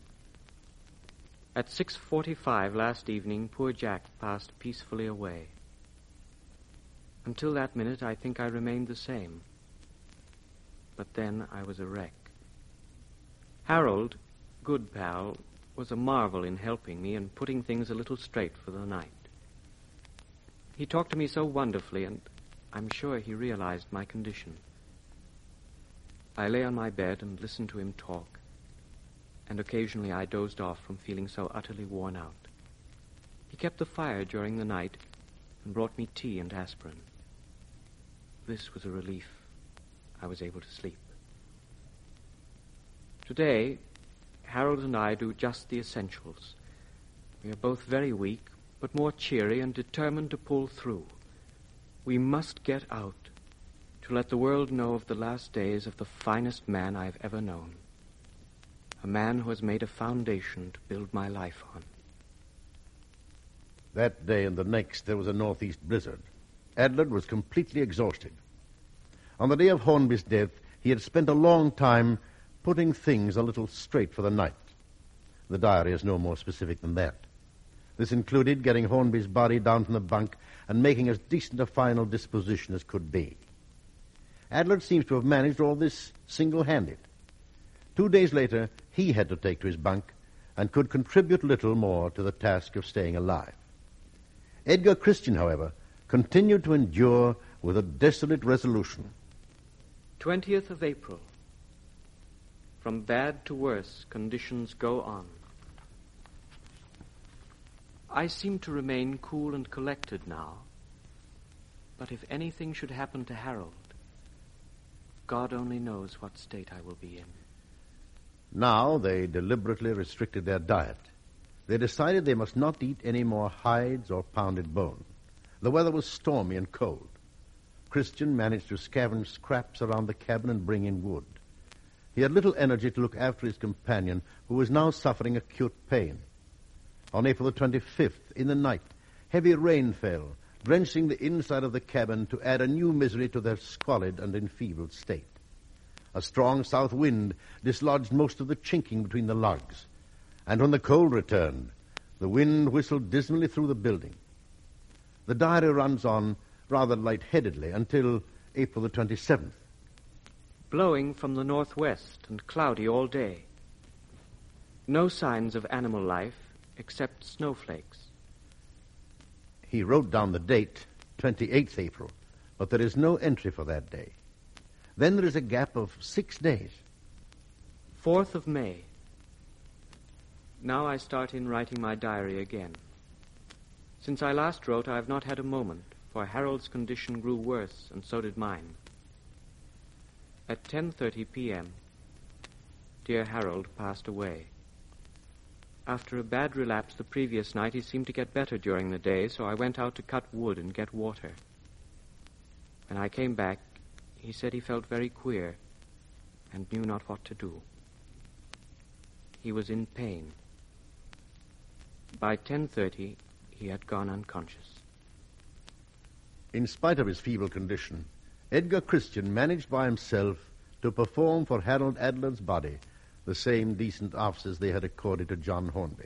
At 6:45 last evening, poor Jack passed peacefully away. Until that minute, I think I remained the same. But then I was a wreck. Harold, good pal, was a marvel in helping me and putting things a little straight for the night. He talked to me so wonderfully, and I'm sure he realized my condition. I lay on my bed and listened to him talk, and occasionally I dozed off from feeling so utterly worn out. He kept the fire during the night and brought me tea and aspirin. This was a relief. I was able to sleep. Today, Harold and I do just the essentials. We are both very weak, but more cheery and determined to pull through. We must get out to let the world know of the last days of the finest man I've ever known. A man who has made a foundation to build my life on.
That day and the next, there was a northeast blizzard. Adler was completely exhausted. On the day of Hornby's death, he had spent a long time putting things a little straight for the night. The diary is no more specific than that. This included getting Hornby's body down from the bunk and making as decent a final disposition as could be. Adler seems to have managed all this single-handed. 2 days later, he had to take to his bunk and could contribute little more to the task of staying alive. Edgar Christian, however, continued to endure with a desolate resolution.
20th of April. From bad to worse, conditions go on. I seem to remain cool and collected now. But if anything should happen to Harold, God only knows what state I will be in.
Now they deliberately restricted their diet. They decided they must not eat any more hides or pounded bone. The weather was stormy and cold. Christian managed to scavenge scraps around the cabin and bring in wood. He had little energy to look after his companion, who was now suffering acute pain. On April the 25th, in the night, heavy rain fell, drenching the inside of the cabin to add a new misery to their squalid and enfeebled state. A strong south wind dislodged most of the chinking between the logs, and when the cold returned, the wind whistled dismally through the building. The diary runs on rather lightheadedly until April the 27th.
Blowing from the northwest and cloudy all day. No signs of animal life except snowflakes.
He wrote down the date, 28th April, but there is no entry for that day. Then there is a gap of 6 days.
4th of May. Now I start in writing my diary again. Since I last wrote, I have not had a moment, for Harold's condition grew worse, and so did mine. At 10:30 p.m., dear Harold passed away. After a bad relapse the previous night, he seemed to get better during the day, so I went out to cut wood and get water. When I came back, he said he felt very queer and knew not what to do. He was in pain. By 10:30, he had gone unconscious.
In spite of his feeble condition, Edgar Christian managed by himself to perform for Harold Adler's body the same decent offices they had accorded to John Hornby.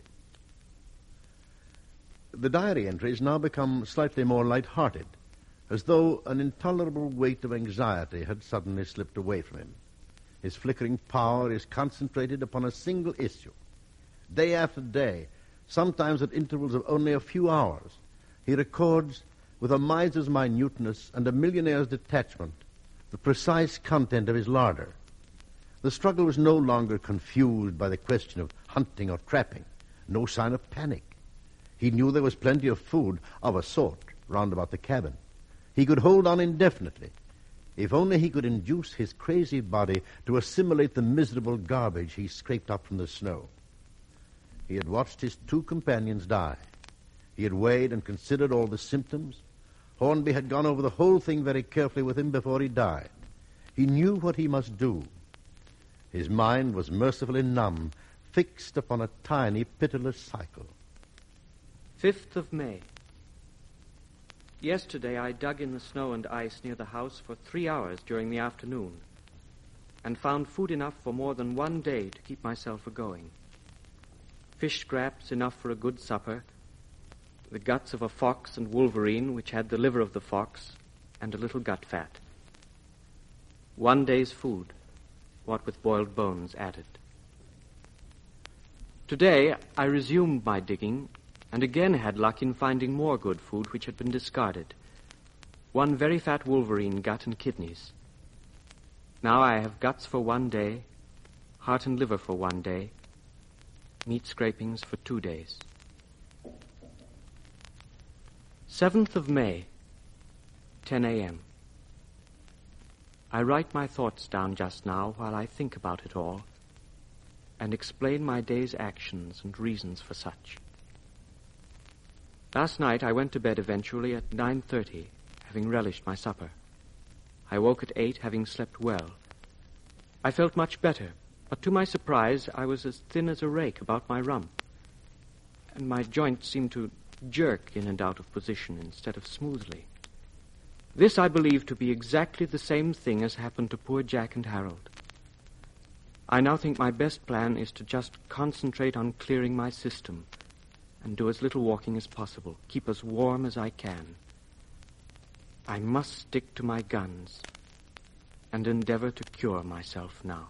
The diary entries now become slightly more light-hearted, as though an intolerable weight of anxiety had suddenly slipped away from him. His flickering power is concentrated upon a single issue. Day after day, sometimes at intervals of only a few hours, he records with a miser's minuteness and a millionaire's detachment the precise content of his larder. The struggle was no longer confused by the question of hunting or trapping. No sign of panic. He knew there was plenty of food of a sort round about the cabin. He could hold on indefinitely, if only he could induce his crazy body to assimilate the miserable garbage he scraped up from the snow. He had watched his 2 companions die. He had weighed and considered all the symptoms. Hornby had gone over the whole thing very carefully with him before he died. He knew what he must do. His mind was mercifully numb, fixed upon a tiny, pitiless cycle.
5th of May. Yesterday I dug in the snow and ice near the house for 3 hours during the afternoon and found food enough for more than 1 day to keep myself a-going. Fish scraps enough for a good supper, the guts of a fox and wolverine which had the liver of the fox, and a little gut fat. 1 day's food, what with boiled bones added. Today I resumed my digging and again had luck in finding more good food which had been discarded. 1 very fat wolverine gut and kidneys. Now I have guts for 1 day, heart and liver for 1 day, meat scrapings for 2 days. 7th of May, 10 a.m. I write my thoughts down just now while I think about it all and explain my day's actions and reasons for such. Last night I went to bed eventually at 9:30, having relished my supper. I woke at 8, having slept well. I felt much better, but to my surprise, I was as thin as a rake about my rump, and my joints seemed to jerk in and out of position instead of smoothly. This I believe to be exactly the same thing as happened to poor Jack and Harold. I now think my best plan is to just concentrate on clearing my system and do as little walking as possible, keep as warm as I can. I must stick to my guns and endeavor to cure myself now.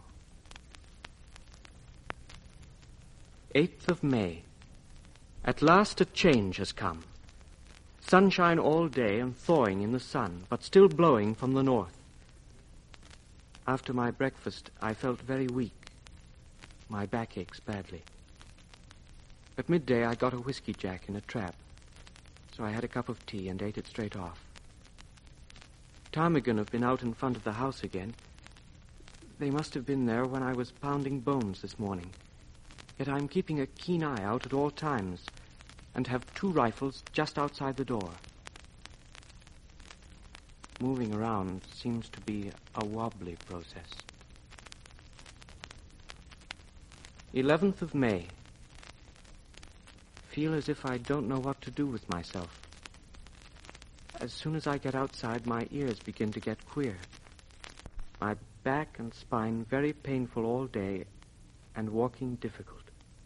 8th of May. At last a change has come. Sunshine all day and thawing in the sun, but still blowing from the north. After my breakfast, I felt very weak. My back aches badly. At midday, I got a whiskey jack in a trap, so I had a cup of tea and ate it straight off. Ptarmigan have been out in front of the house again. They must have been there when I was pounding bones this morning. Yet I'm keeping a keen eye out at all times and have 2 rifles just outside the door. Moving around seems to be a wobbly process. 11th of May. Feel as if I don't know what to do with myself. As soon as I get outside, my ears begin to get queer. My back and spine very painful all day and walking difficult.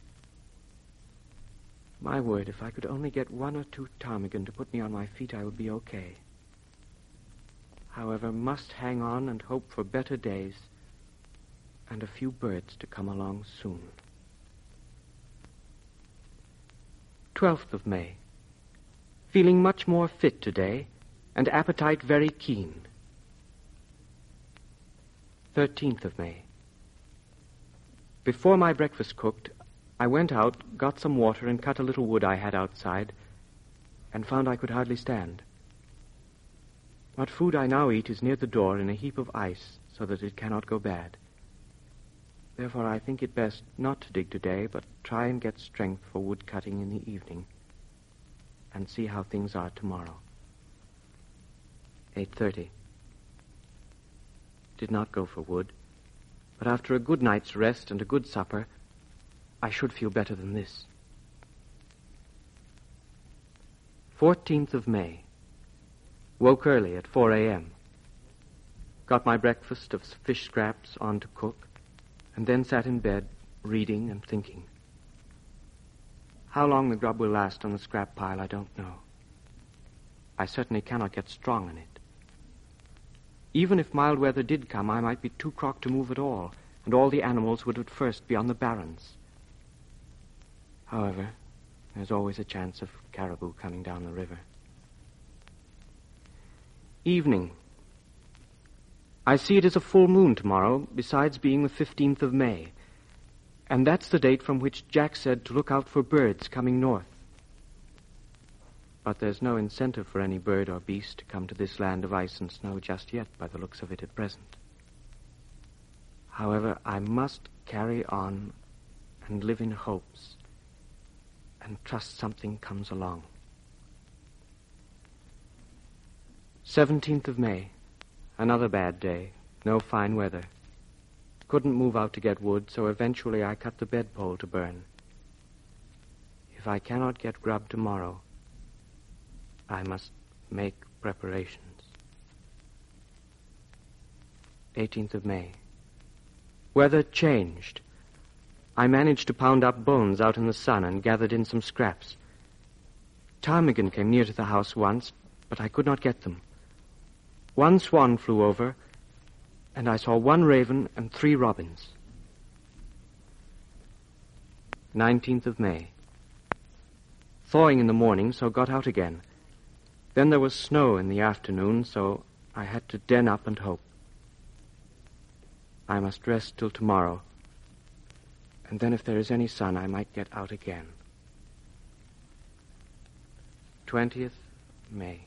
My word, if I could only get 1 or 2 ptarmigan to put me on my feet, I would be okay. However, must hang on and hope for better days and a few birds to come along soon. 12th of May. Feeling much more fit today and appetite very keen. 13th of May. Before my breakfast cooked, I went out, got some water, and cut a little wood I had outside, and found I could hardly stand. What food I now eat is near the door in a heap of ice, so that it cannot go bad. Therefore I think it best not to dig today, but try and get strength for wood cutting in the evening, and see how things are tomorrow. 8:30. Did not go for wood, but after a good night's rest and a good supper, I should feel better than this. 14th of May. Woke early at 4 a.m. Got my breakfast of fish scraps on to cook, and then sat in bed, reading and thinking. How long the grub will last on the scrap pile, I don't know. I certainly cannot get strong on it. Even if mild weather did come, I might be too crocked to move at all, and all the animals would at first be on the barrens. However, there's always a chance of caribou coming down the river. Evening. I see it is a full moon tomorrow, besides being the 15th of May, and that's the date from which Jack said to look out for birds coming north. But there's no incentive for any bird or beast to come to this land of ice and snow just yet, by the looks of it at present. However, I must carry on and live in hopes and trust something comes along. 17th of May. Another bad day. No fine weather. Couldn't move out to get wood, so eventually I cut the bedpole to burn. If I cannot get grub tomorrow, I must make preparations. 18th of May. Weather changed. I managed to pound up bones out in the sun and gathered in some scraps. Ptarmigan came near to the house once, but I could not get them. 1 swan flew over, and I saw 1 raven and 3 robins. 19th of May. Thawing in the morning, so got out again. Then there was snow in the afternoon, so I had to den up and hope. I must rest till tomorrow, and then if there is any sun, I might get out again. 20th May.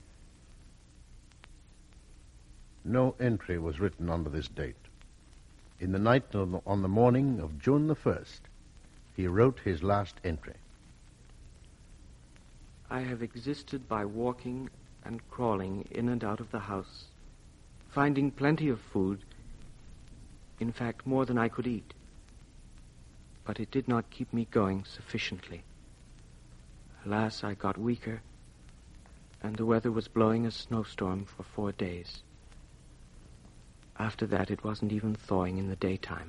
No entry was written under this date. In the night on the morning of June the 1st, he wrote his last entry.
I have existed by walking and crawling in and out of the house finding plenty of food, in fact, more than I could eat. But it did not keep me going sufficiently. Alas, I got weaker, and the weather was blowing a snowstorm for 4 days. After that, it wasn't even thawing in the daytime.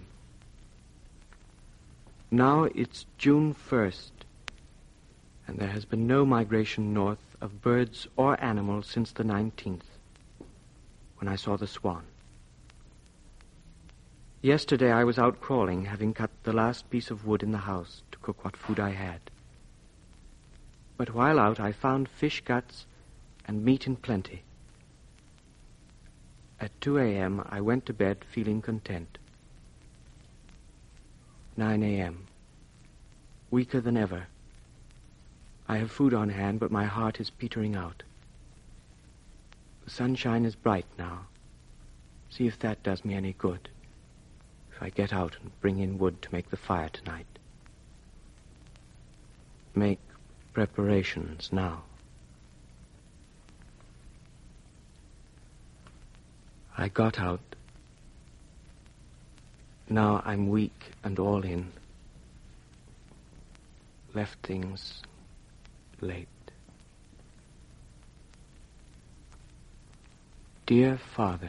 Now it's June 1st, and there has been no migration north of birds or animals since the 19th, when I saw the swan. Yesterday I was out crawling, having cut the last piece of wood in the house to cook what food I had. But while out, I found fish guts and meat in plenty. At 2 a.m., I went to bed feeling content. 9 a.m., weaker than ever. I have food on hand, but my heart is petering out. The sunshine is bright now. See if that does me any good, if I get out and bring in wood to make the fire tonight. Make preparations now. I got out. Now I'm weak and all in. Left things late. Dear Father,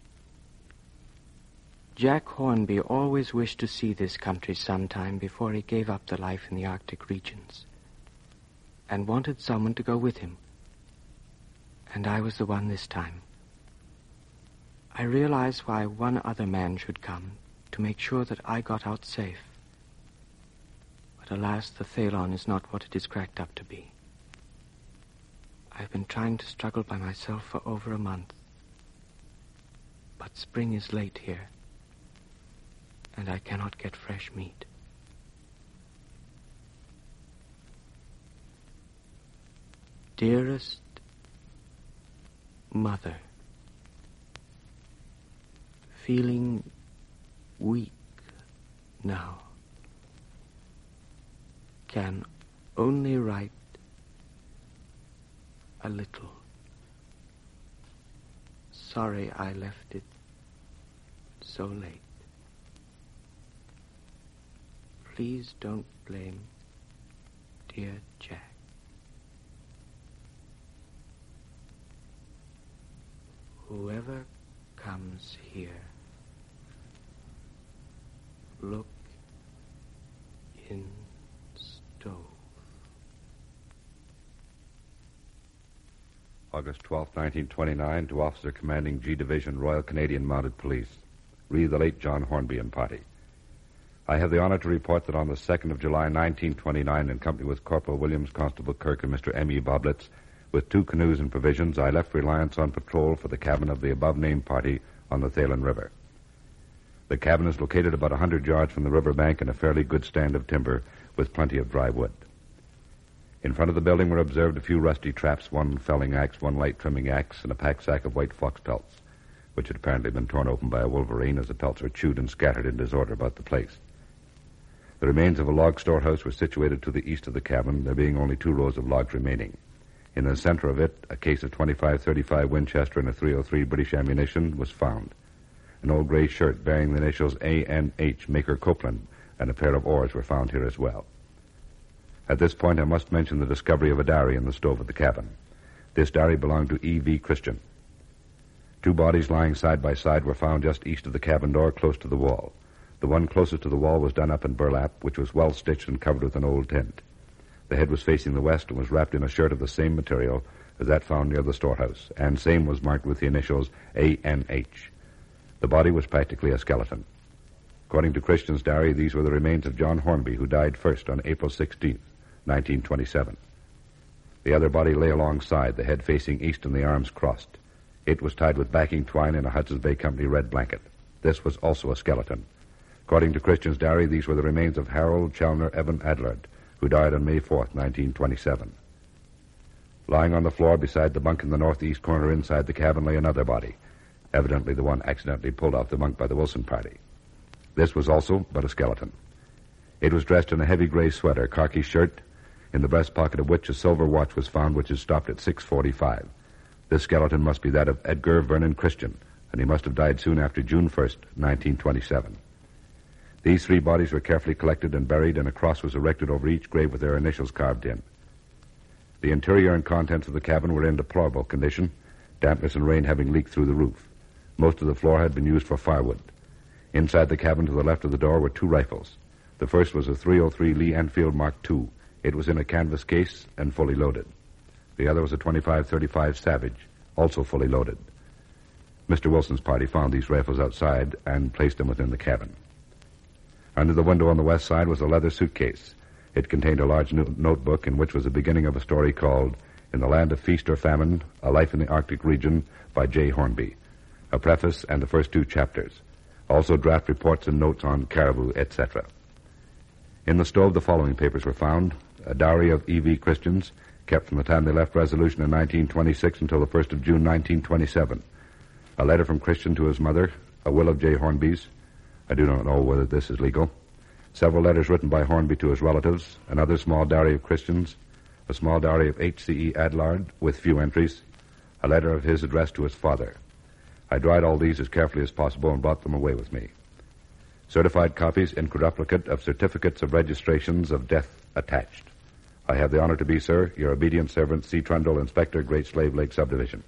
Jack Hornby always wished to see this country sometime before he gave up the life in the Arctic regions, and wanted someone to go with him. And I was the one this time. I realize why one other man should come, to make sure that I got out safe. But alas, the Thalon is not what it is cracked up to be. I've been trying to struggle by myself for over a month. But spring is late here, and I cannot get fresh meat. Dearest Mother, feeling weak now, can only write a little. Sorry I left it so late. Please don't blame dear Jack. Whoever comes here, look in stove.
August 12, 1929, to Officer Commanding G Division, Royal Canadian Mounted Police. Re the late John Hornby and party. I have the honor to report that on the 2nd of July, 1929, in company with Corporal Williams, Constable Kirk, and Mr. M.E. Boblitz, with 2 canoes and provisions, I left Reliance on patrol for the cabin of the above-named party on the Thalon River. The cabin is located about 100 yards from the riverbank in a fairly good stand of timber with plenty of dry wood. In front of the building were observed a few rusty traps, 1 felling axe, 1 light trimming axe, and a pack sack of white fox pelts, which had apparently been torn open by a wolverine as the pelts were chewed and scattered in disorder about the place. The remains of a log storehouse were situated to the east of the cabin, there being only 2 rows of logs remaining. In the center of it, a case of .25-35 Winchester and a .303 British ammunition was found. An old gray shirt bearing the initials A.N.H., Maker Copeland, and a pair of oars were found here as well. At this point, I must mention the discovery of a diary in the stove of the cabin. This diary belonged to E.V. Christian. 2 bodies lying side by side were found just east of the cabin door, close to the wall. The one closest to the wall was done up in burlap, which was well stitched and covered with an old tent. The head was facing the west and was wrapped in a shirt of the same material as that found near the storehouse, and same was marked with the initials A.N.H. The body was practically a skeleton. According to Christian's diary, these were the remains of John Hornby, who died first on April 16th, 1927. The other body lay alongside, the head facing east and the arms crossed. It was tied with backing twine in a Hudson's Bay Company red blanket. This was also a skeleton. According to Christian's diary, these were the remains of Harold Chalner Evan Adlard, who died on May 4th, 1927. Lying on the floor beside the bunk in the northeast corner inside the cabin lay another body, evidently the one accidentally pulled off the bunk by the Wilson party. This was also but a skeleton. It was dressed in a heavy gray sweater, khaki shirt, in the breast pocket of which a silver watch was found, which had stopped at 6:45. This skeleton must be that of Edgar Vernon Christian, and he must have died soon after June 1st, 1927. These 3 bodies were carefully collected and buried, and a cross was erected over each grave with their initials carved in. The interior and contents of the cabin were in deplorable condition, dampness and rain having leaked through the roof. Most of the floor had been used for firewood. Inside the cabin to the left of the door were 2 rifles. The first was a .303 Lee Enfield Mark II. It was in a canvas case and fully loaded. The other was a .25-35 Savage, also fully loaded. Mr. Wilson's party found these rifles outside and placed them within the cabin. Under the window on the west side was a leather suitcase. It contained a large notebook in which was the beginning of a story called In the Land of Feast or Famine, A Life in the Arctic Region by J. Hornby, a preface and the first 2 chapters. Also draft reports and notes on caribou, etc. In the stove, the following papers were found: a diary of E.V. Christians, kept from the time they left Resolution in 1926 until the 1st of June, 1927. A letter from Christian to his mother, a will of J. Hornby's. I do not know whether this is legal. Several letters written by Hornby to his relatives, another small diary of Christians, a small diary of H.C.E. Adlard with few entries, a letter of his addressed to his father. I dried all these as carefully as possible and brought them away with me. Certified copies in quadruplicate of certificates of registrations of death attached. I have the honor to be, sir, your obedient servant, C. Trundle, Inspector, Great Slave Lake Subdivision.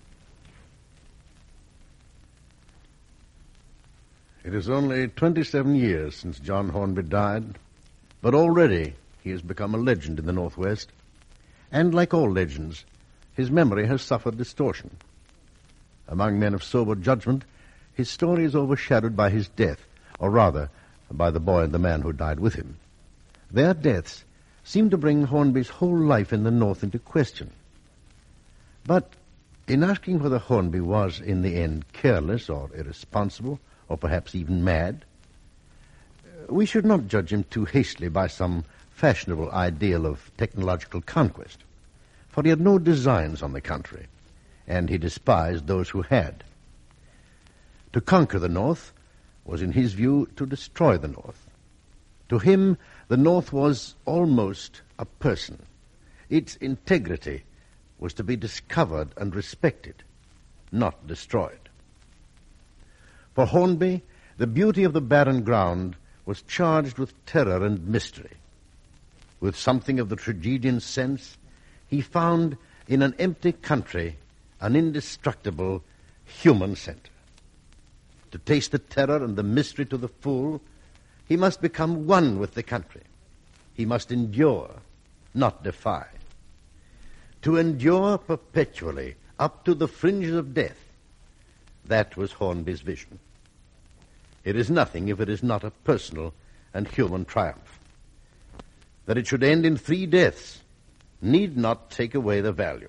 It is only 27 years since John Hornby died, but already he has become a legend in the Northwest. And like all legends, his memory has suffered distortion. Among men of sober judgment, his story is overshadowed by his death, or rather, by the boy and the man who died with him. Their deaths seem to bring Hornby's whole life in the North into question. But in asking whether Hornby was, in the end, careless or irresponsible, or perhaps even mad, we should not judge him too hastily by some fashionable ideal of technological conquest, for he had no designs on the country, and he despised those who had. To conquer the North was, in his view, to destroy the North. To him, the North was almost a person. Its integrity was to be discovered and respected, not destroyed. For Hornby, the beauty of the barren ground was charged with terror and mystery. With something of the tragedian sense, he found in an empty country an indestructible human center. To taste the terror and the mystery to the full, he must become one with the country. He must endure, not defy. To endure perpetually up to the fringes of death, that was Hornby's vision. It is nothing if it is not a personal and human triumph. That it should end in 3 deaths need not take away the value.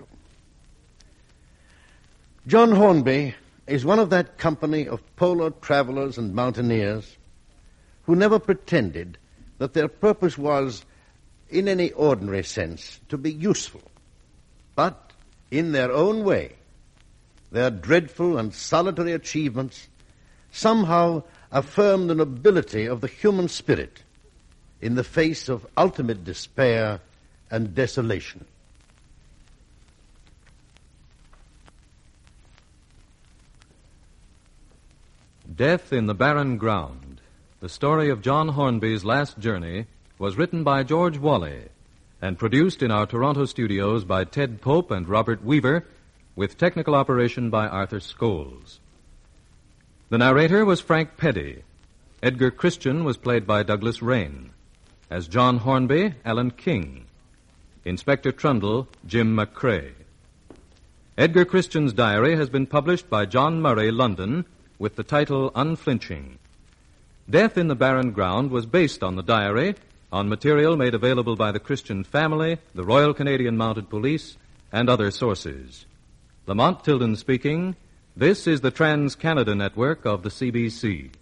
John Hornby is one of that company of polar travelers and mountaineers who never pretended that their purpose was, in any ordinary sense, to be useful. But, in their own way, their dreadful and solitary achievements somehow affirmed the nobility of the human spirit in the face of ultimate despair and desolation.
Death in the Barren Ground, the story of John Hornby's last journey, was written by George Wally and produced in our Toronto studios by Ted Pope and Robert Weaver, with technical operation by Arthur Scholes. The narrator was Frank Peddy. Edgar Christian was played by Douglas Rain. As John Hornby, Alan King. Inspector Trundle, Jim McCrae. Edgar Christian's diary has been published by John Murray, London, with the title Unflinching. Death in the Barren Ground was based on the diary, on material made available by the Christian family, the Royal Canadian Mounted Police, and other sources. Lamont Tilden speaking. This is the Trans-Canada Network of the CBC.